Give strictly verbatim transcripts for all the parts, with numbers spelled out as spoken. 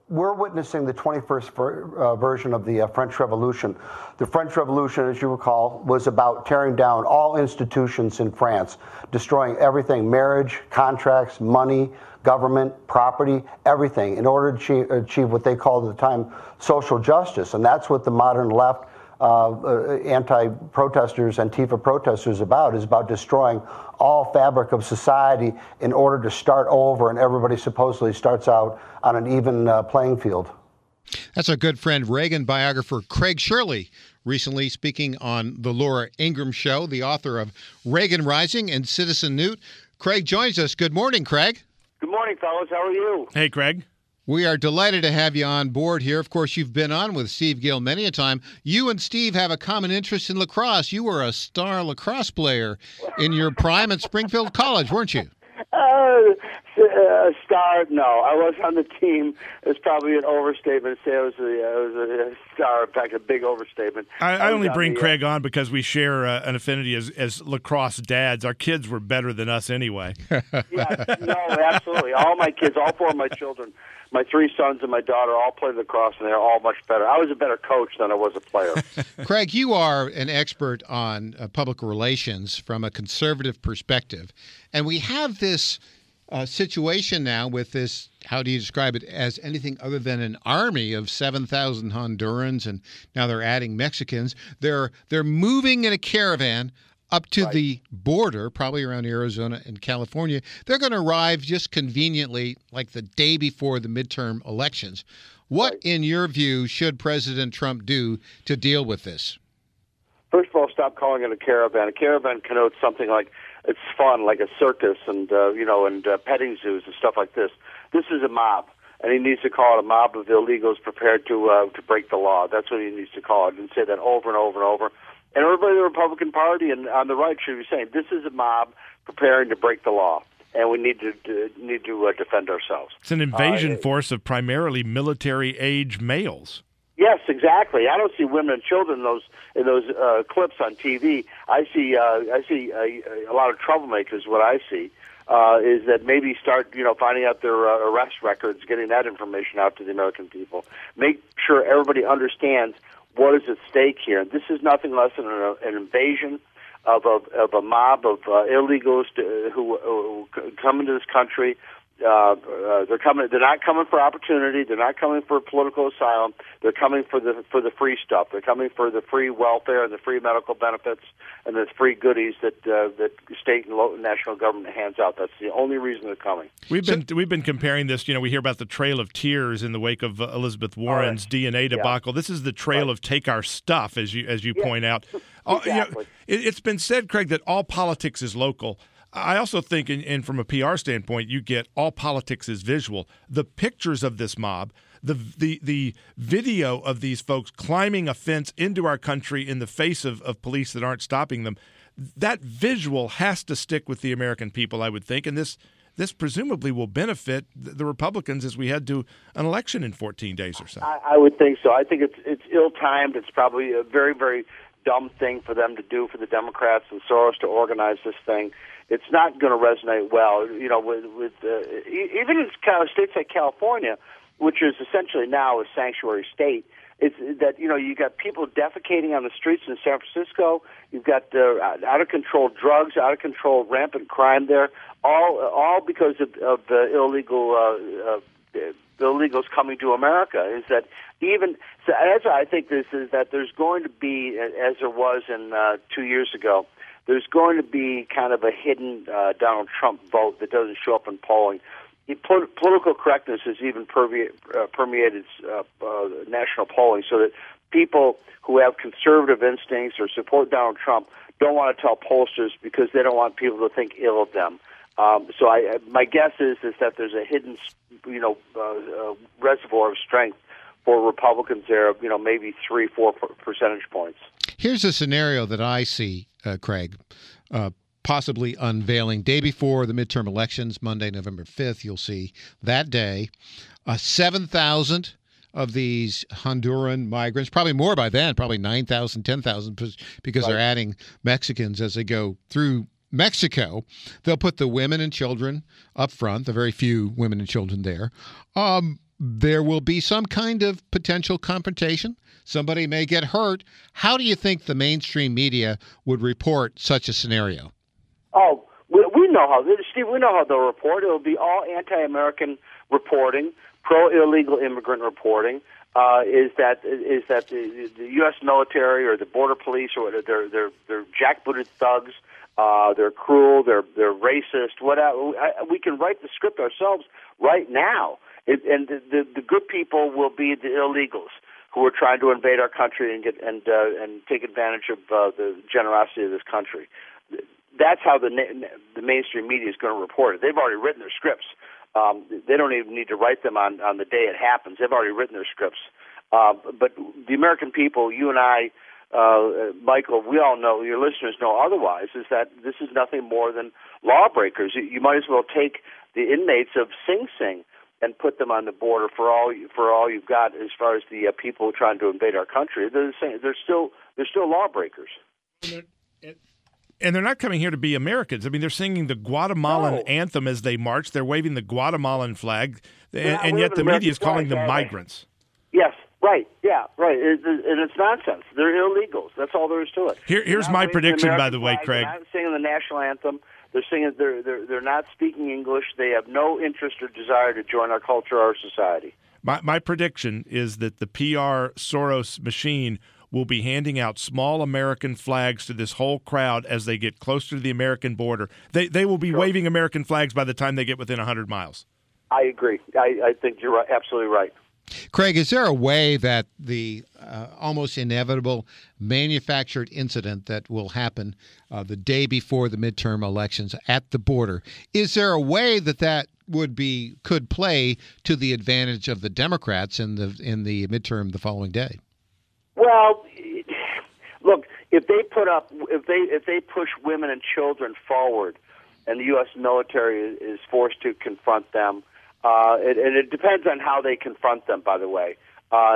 we're witnessing the twenty-first ver, uh, version of the uh, French Revolution. The French Revolution, as you recall, was about tearing down all institutions in France, destroying everything, marriage, contracts, money, government, property, everything, in order to achieve, achieve what they called at the time social justice. And that's what the modern left, uh, uh, anti-protesters, Antifa protesters about, is about destroying all fabric of society in order to start over, and everybody supposedly starts out on an even uh, playing field. That's our good friend, Reagan biographer Craig Shirley, recently speaking on the Laura Ingraham Show, the author of Reagan Rising and Citizen Newt. Craig joins us. Good morning, Craig. Good morning, fellas. How are you? Hey, Craig. We are delighted to have you on board here. Of course, you've been on with Steve Gill many a time. You and Steve have a common interest in lacrosse. You were a star lacrosse player in your prime at Springfield College, weren't you? Uh, uh, star? No, I was on the team. It's probably an overstatement to say I was a, I was a star. In fact, a big overstatement. I, I, I only bring the, Craig on because we share uh, an affinity as, as lacrosse dads. Our kids were better than us anyway. Yeah, no, absolutely. All my kids, all four of my children, my three sons and my daughter all played lacrosse, and they're all much better. I was a better coach than I was a player. Craig, you are an expert on uh, public relations from a conservative perspective, and we have this uh, situation now with this, how do you describe it, as anything other than an army of seven thousand Hondurans, and now they're adding Mexicans. They're, they're moving in a caravan up to right. the border, probably around Arizona and California. They're going to arrive just conveniently like the day before the midterm elections. What, right. in your view, should President Trump do to deal with this? First of all, stop calling it a caravan. A caravan connotes something like it's fun, like a circus and, uh, you know, and uh, petting zoos and stuff like this. This is a mob, and he needs to call it a mob of illegals prepared to uh, to break the law. That's what he needs to call it, and say that over and over and over. And everybody in the Republican Party and on the right should be saying, this is a mob preparing to break the law, and we need to uh, need to uh, defend ourselves. It's an invasion uh, force of primarily military-age males. Yes, exactly. I don't see women and children in those in those uh, clips on T V. I see uh, I see uh, a lot of troublemakers. What I see uh, is that maybe start you know finding out their uh, arrest records, getting that information out to the American people. Make sure everybody understands what is at stake here. This is nothing less than an, an invasion of a, of a mob of uh, illegals to, who, who come into this country. Uh, uh, they're coming. They're not coming for opportunity. They're not coming for political asylum. They're coming for the for the free stuff. They're coming for the free welfare and the free medical benefits and the free goodies that uh, that state and local national government hands out. That's the only reason they're coming. We've been we've been comparing this. You know, we hear about the Trail of Tears in the wake of uh, Elizabeth Warren's right. D N A debacle. Yeah. This is the trail right. of take our stuff, as you as you yeah. point out. Exactly. Uh, you know, it, it's been said, Craig, that all politics is local. I also think, and, and from a P R standpoint, you get all politics is visual. The pictures of this mob, the the the video of these folks climbing a fence into our country in the face of, of police that aren't stopping them, that visual has to stick with the American people, I would think, and this this presumably will benefit the Republicans as we head to an election in fourteen days or so. I, I would think so. I think it's it's ill-timed. It's probably a very, very dumb thing for them to do, for the Democrats and Soros to organize this thing. It's not going to resonate well, you know, with, with uh, even in states like California, which is essentially now a sanctuary state. It's that, you know, you got people defecating on the streets in San Francisco. You've got uh, out of control drugs, out of control rampant crime there, all all because of, of the illegal uh, uh, the illegals coming to America. Is that even so? As I think this is that there's going to be, as there was in uh, two years ago. There's going to be kind of a hidden uh, Donald Trump vote that doesn't show up in polling. Pol- political correctness has even perme- uh, permeated uh, uh, national polling, so that people who have conservative instincts or support Donald Trump don't want to tell pollsters because they don't want people to think ill of them. Um, so I, my guess is is that there's a hidden, you know, uh, uh, reservoir of strength for Republicans there, you know, maybe three, four percentage points. Here's a scenario that I see, uh, Craig, uh, possibly unveiling. Day before the midterm elections, Monday, November fifth, you'll see that day, uh, seven thousand of these Honduran migrants, probably more by then, probably nine thousand, ten thousand, because right. they're adding Mexicans as they go through Mexico. They'll put the women and children up front, the very few women and children there. Um, there will be some kind of potential confrontation. Somebody may get hurt. How do you think the mainstream media would report such a scenario? Oh, we, we know how, Steve, we know how they'll report. It'll be all anti-American reporting, pro-illegal immigrant reporting. Uh, is that is that the, the U S military or the border police or whatever, they're they're they're jackbooted thugs. Uh, they're cruel. They're they're racist. Whatever. We can write the script ourselves right now, it, and the, the the good people will be the illegals who are trying to invade our country and get and uh, and take advantage of uh, the generosity of this country. That's how the the mainstream media is going to report it. They've already written their scripts. Um, they don't even need to write them on, on the day it happens. They've already written their scripts. Uh, but the American people, you and I, uh, Michael, we all know, your listeners know otherwise, is that this is nothing more than lawbreakers. You, you might as well take the inmates of Sing Sing and put them on the border for all for all you've got as far as the uh, people trying to invade our country. They're the same, they're still they're still lawbreakers. And they're not coming here to be Americans. I mean, they're singing the Guatemalan No. anthem as they march. They're waving the Guatemalan flag, and, not and yet waving the the media is calling them American flag, migrants. Yes, right, yeah, right. It, it, and it's nonsense. They're illegals. That's all there is to it. Here, here's They're not my waving prediction, by American the way, flag. Craig. They're not singing the national anthem. They're singing. They're they're they're not speaking English. They have no interest or desire to join our culture or our society. My, my prediction is that the P R Soros machine will be handing out small American flags to this whole crowd as they get closer to the American border. They they will be Sure. waving American flags by the time they get within one hundred miles. I agree. I, I think you're right, absolutely right. Craig, is there a way that the uh, almost inevitable manufactured incident that will happen uh, the day before the midterm elections at the border, is there a way that that would be could play to the advantage of the Democrats in the in the midterm the following day? Well, look, if they put up, if they if they push women and children forward, and the U S military is forced to confront them, uh, and, and it depends on how they confront them. By the way, uh,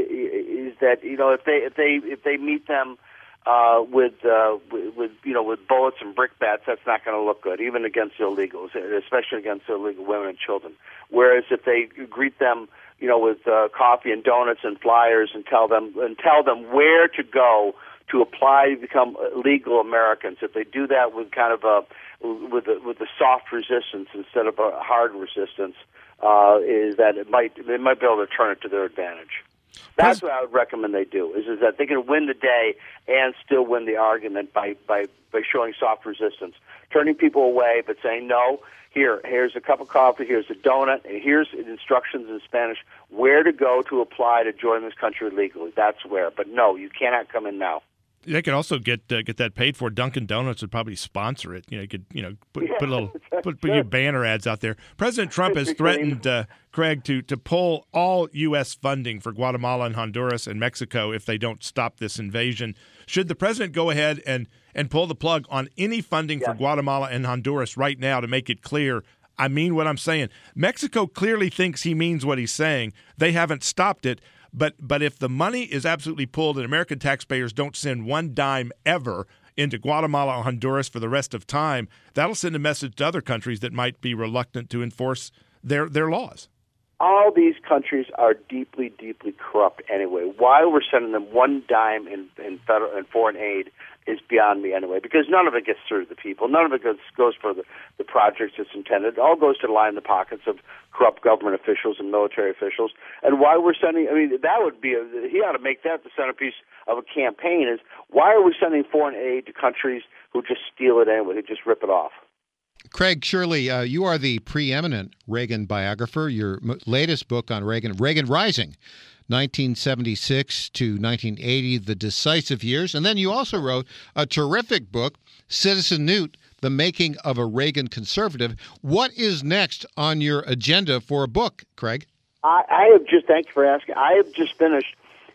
is that you know if they if they if they meet them uh, with, uh, with with you know with bullets and brickbats, that's not going to look good, even against illegals, especially against illegal women and children. Whereas if they greet them, you know, with uh, coffee and donuts and flyers, and tell them and tell them where to go to apply to become legal Americans. If they do that with kind of a with a, with a soft resistance instead of a hard resistance, uh, is that it might they might be able to turn it to their advantage. That's what I would recommend they do. Is is that they can win the day and still win the argument by by by showing soft resistance, turning people away, but saying no. Here, here's a cup of coffee, here's a donut, and here's instructions in Spanish where to go to apply to join this country legally. That's where. But no, you cannot come in now. They could also get uh, get that paid for. Dunkin' Donuts would probably sponsor it. You know, you could you know put, Yeah, put a little that's put, put your banner ads out there. President Trump has threatened uh, Craig to to pull all U S funding for Guatemala and Honduras and Mexico if they don't stop this invasion. Should the president go ahead and and pull the plug on any funding Yeah. for Guatemala and Honduras right now to make it clear? I mean what I'm saying. Mexico clearly thinks he means what he's saying. They haven't stopped it. But but if the money is absolutely pulled and American taxpayers don't send one dime ever into Guatemala or Honduras for the rest of time, that'll send a message to other countries that might be reluctant to enforce their, their laws. All these countries are deeply, deeply corrupt anyway. Why we're sending them one dime in, in federal and foreign aid is beyond me anyway, because none of it gets through to the people. None of it goes, goes for the, the projects it's intended. It all goes to line the pockets of corrupt government officials and military officials. And why we're sending, I mean, that would be, a, he ought to make that the centerpiece of a campaign, is why are we sending foreign aid to countries who just steal it anyway, who just rip it off? Craig Shirley, uh, you are the preeminent Reagan biographer. Your m- latest book on Reagan, Reagan Rising, nineteen seventy-six to nineteen eighty, The Decisive Years. And then you also wrote a terrific book, Citizen Newt, The Making of a Reagan Conservative. What is next on your agenda for a book, Craig? I, I have just, thank you for asking, I have just finished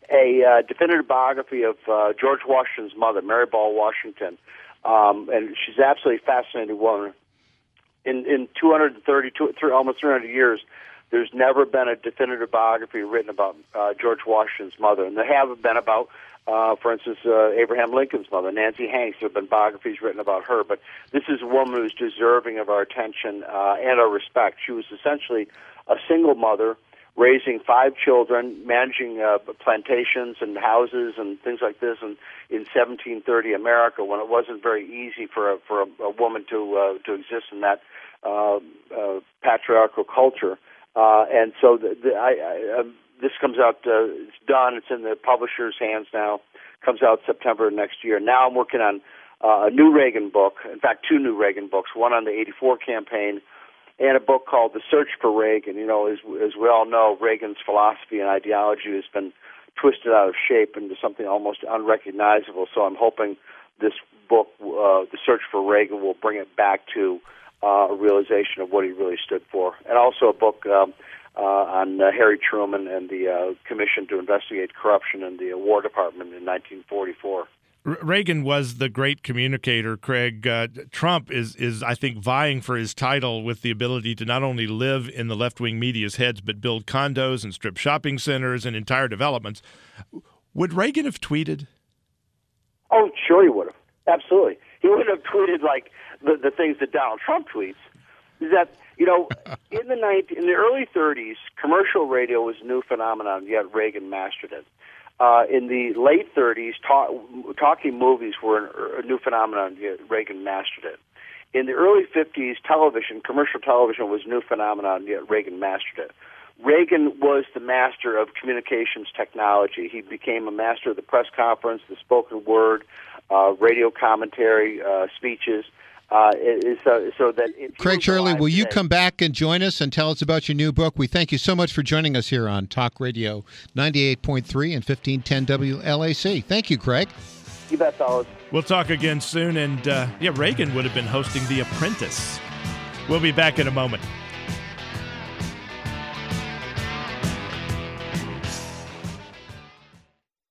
a uh, definitive biography of uh, George Washington's mother, Mary Ball Washington. Um, and she's an absolutely fascinating woman. In in two hundred thirty, two, three, almost three hundred years, there's never been a definitive biography written about uh, George Washington's mother. And there have been about, uh, for instance, uh, Abraham Lincoln's mother, Nancy Hanks. There have been biographies written about her. But this is a woman who's deserving of our attention uh, and our respect. She was essentially a single mother raising five children, managing uh, plantations and houses and things like this in, in seventeen thirty America, when it wasn't very easy for a, for a, a woman to uh, to exist in that uh, uh, patriarchal culture. Uh, and so the, the, I, I, um, this comes out, uh, it's done, it's in the publisher's hands now, comes out September next year. Now I'm working on uh, a new Reagan book, in fact, two new Reagan books, one on the eighty-four campaign, and a book called The Search for Reagan. You know, as, as we all know, Reagan's philosophy and ideology has been twisted out of shape into something almost unrecognizable. So I'm hoping this book, uh, The Search for Reagan, will bring it back to uh, a realization of what he really stood for. And also a book um, uh, on uh, Harry Truman and the uh, Commission to Investigate Corruption in the War Department in nineteen forty-four. Reagan was the great communicator, Craig. Uh, Trump is, is, I think, vying for his title with the ability to not only live in the left-wing media's heads, but build condos and strip shopping centers and entire developments. Would Reagan have tweeted? Oh, sure he would have. Absolutely. He would have tweeted like the, the things that Donald Trump tweets. Is that, you know, in the nineteen, in the early thirties, commercial radio was a new phenomenon, yet Reagan mastered it. Uh, in the late thirties, talk, talking movies were a new phenomenon. Reagan mastered it. In the early fifties, television, commercial television was a new phenomenon. Yet Reagan mastered it. Reagan was the master of communications technology. He became a master of the press conference, the spoken word, uh, radio commentary, uh, speeches. Uh, so, so that Craig Shirley, will you today, come back and join us and tell us about your new book? We thank you so much for joining us here on Talk Radio ninety-eight point three and fifteen ten W L A C. Thank you, Craig. You bet, fellas. We'll talk again soon. And, uh, yeah, Reagan would have been hosting The Apprentice. We'll be back in a moment.